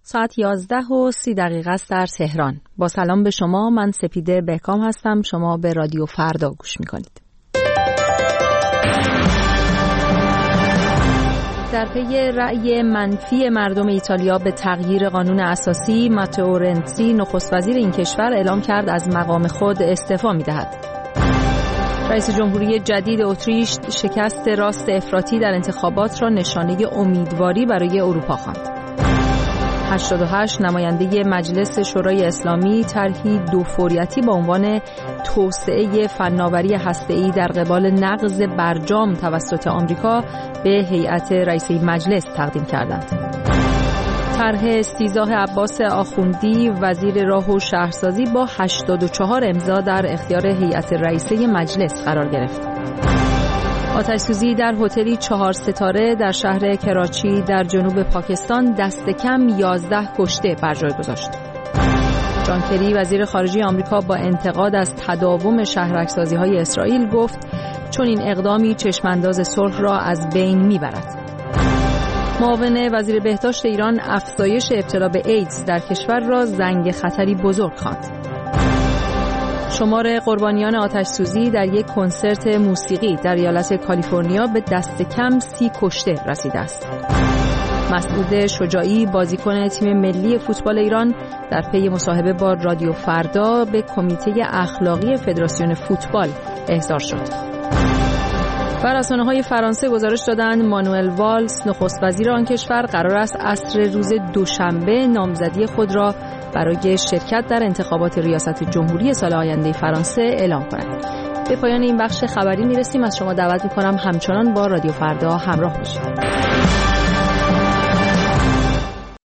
ساعت 11:30 است در تهران. با سلام به شما، من سپیده بهکام هستم. شما به رادیو فردا گوش می‌کنید. در پی رأی منفی مردم ایتالیا به تغییر قانون اساسی، ماتئو رنزی نخست وزیر این کشور اعلام کرد از مقام خود استعفا می‌دهد. رئیس جمهوری جدید اتریش شکست راست افراطی در انتخابات را نشانه امیدواری برای اروپا خواند. 88 نماینده مجلس شورای اسلامی طرحی دوفوریتی با عنوان توسعه فناوری هسته‌ای در قبال نقض برجام توسط آمریکا به هیئت رئیسه مجلس تقدیم کردند. طرح استیضاح عباس آخوندی وزیر راه و شهرسازی با 84 امضا در اختیار هیئت رئیسه مجلس قرار گرفت. آتش‌سوزی در هتلی 4 ستاره در شهر کراچی در جنوب پاکستان دست کم 11 کشته بر جای گذاشت. جان کری وزیر خارجه آمریکا با انتقاد از تداوم شهرک‌سازی‌های اسرائیل گفت چون این اقدامی چشمانداز صلح را از بین میبرد. معاون وزیر بهداشت ایران افزایش ابتلا به ایدز در کشور را زنگ خطری بزرگ خواند. شمار قربانیان آتش‌سوزی در یک کنسرت موسیقی در ایالت کالیفرنیا به دست کم 30 کشته رسیده است. مسعود شجاعی بازیکن تیم ملی فوتبال ایران در پی مصاحبه با رادیو فردا به کمیته اخلاقی فدراسیون فوتبال احضار شد. و رسانه‌های فرانسه گزارش دادند مانوئل والز نخست وزیر آن کشور قرار است عصر روز دوشنبه نامزدی خود را برای شرکت در انتخابات ریاست جمهوری سال آینده فرانسه اعلام کند. به پایان این بخش خبری میرسیم. از شما دعوت می‌کنم همچنان با رادیو فردا همراه باشید.